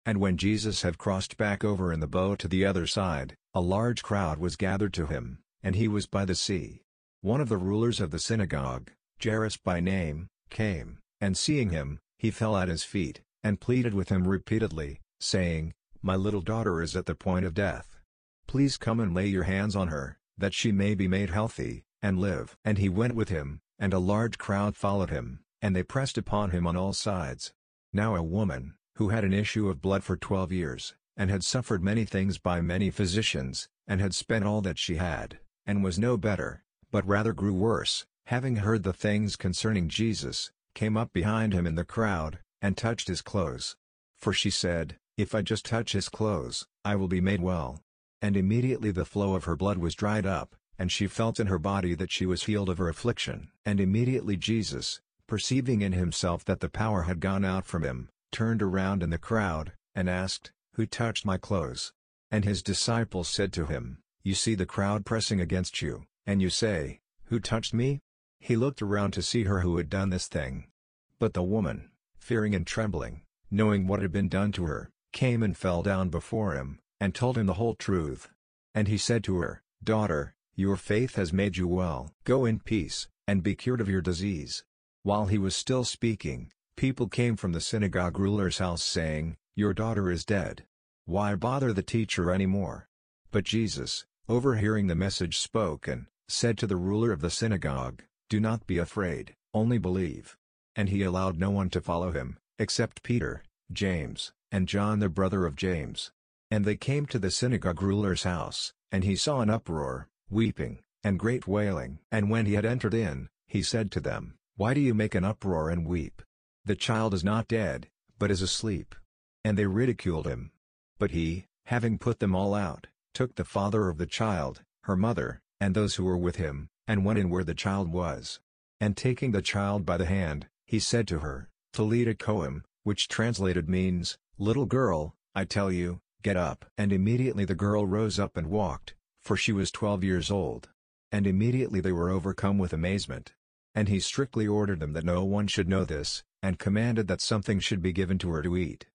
And when Jesus had crossed back over in the boat to the other side, a large crowd was gathered to him, and he was by the sea. One of the rulers of the synagogue, Jairus by name, came, and seeing him, he fell at his feet, and pleaded with him repeatedly, saying, "My little daughter is at the point of death. Please come and lay your hands on her, that she may be made healthy, and live." And he went with him, and a large crowd followed him, and they pressed upon him on all sides. Now a woman, who had an issue of blood for 12 years, and had suffered many things by many physicians, and had spent all that she had, and was no better, but rather grew worse, having heard the things concerning Jesus, came up behind him in the crowd, and touched his clothes. For she said, "If I just touch his clothes, I will be made well." And immediately the flow of her blood was dried up, and she felt in her body that she was healed of her affliction. And immediately Jesus, perceiving in himself that the power had gone out from him, turned around in the crowd, and asked, "Who touched my clothes?" And his disciples said to him, "You see the crowd pressing against you, and you say, 'Who touched me?'" He looked around to see her who had done this thing. But the woman, fearing and trembling, knowing what had been done to her, came and fell down before him, and told him the whole truth. And he said to her, "Daughter, your faith has made you well. Go in peace, and be cured of your disease." While he was still speaking, people came from the synagogue ruler's house saying, "Your daughter is dead. Why bother the teacher any more?" But Jesus, overhearing the message, spoke and said to the ruler of the synagogue, "Do not be afraid, only believe." And he allowed no one to follow him, except Peter, James, and John the brother of James. And they came to the synagogue ruler's house, and he saw an uproar, weeping, and great wailing. And when he had entered in, he said to them, "Why do you make an uproar and weep? The child is not dead, but is asleep." And they ridiculed him. But he, having put them all out, took the father of the child, her mother, and those who were with him, and went in where the child was. And taking the child by the hand, he said to her, "Talitha koum," which translated means, "Little girl, I tell you, get up." And immediately the girl rose up and walked, for she was 12 years old. And immediately they were overcome with amazement. And he strictly ordered them that no one should know this, and commanded that something should be given to her to eat.